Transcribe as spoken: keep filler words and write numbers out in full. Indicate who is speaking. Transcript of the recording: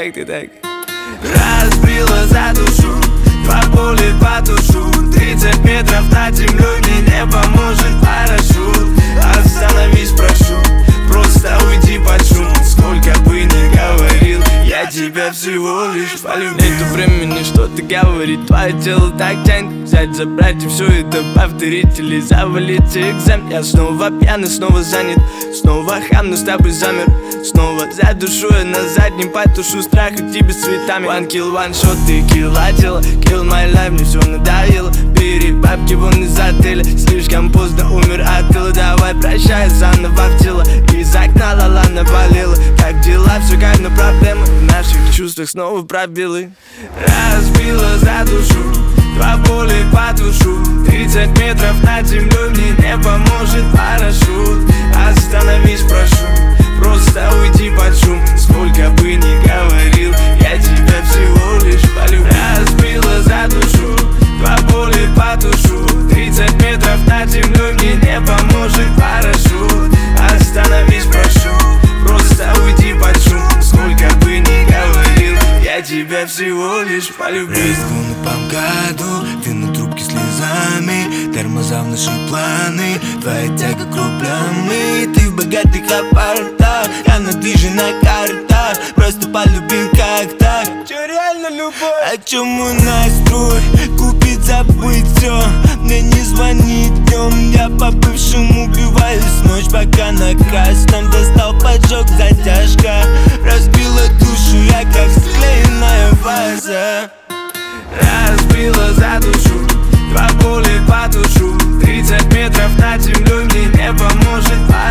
Speaker 1: как ты так? Разбила за душу, два боли потушу. Тридцать метров над землей, мне не поможет парашют. Остановись, прошу, просто уйди под шум. Сколько бы ни говорил, я тебя всего лишь полюбил. Нету времени что-то говорить, твое тело так тянет. Взять, забрать и все это повторить или завалить экзамен. Я снова пьяный, снова занят, снова хам, но с тобой замер. Снова задушу я на заднем, потушу страх и тебе цветами. One kill, one shot, ты килла тело, kill my life, мне все надоело. Бери бабки вон из отеля, слишком поздно умер от тыла. Давай прощай, заново в тело, из окна ла-ла наболела. Как дела, все как на проблемы, в наших чувствах снова пробелы. Разбила за душу, два боли потушу. Тридцать метров над землей, мне не поможет парашют. Остановись, прошу, просто уйди под шум. Сколько бы ни говорил, я тебя всего лишь полюбил. Разбила за душу, два боли потушу. Тридцать метров над землей, мне не поможет парашют. Остановись, прошу, просто уйди под шум. Сколько бы ни говорил, я тебя всего лишь полюбил.
Speaker 2: Рискну по МКАДу, ты на трубке слезами. Тормоза в наши планы, твоя тяга к рублям. И ты в богатых апартах, я на движе на картах. Просто полюбил как так.
Speaker 1: Че реально любовь?
Speaker 2: О чем мой настрой? Купить, забыть все. Мне не звонит днем, я по бывшему убиваюсь ночь. Пока на красном достал поджог, затяжка разбила душу, я как склеенная ваза.
Speaker 1: Разбила за душу, два боли потушу. Тридцать метров над землей, мне не поможет парашют.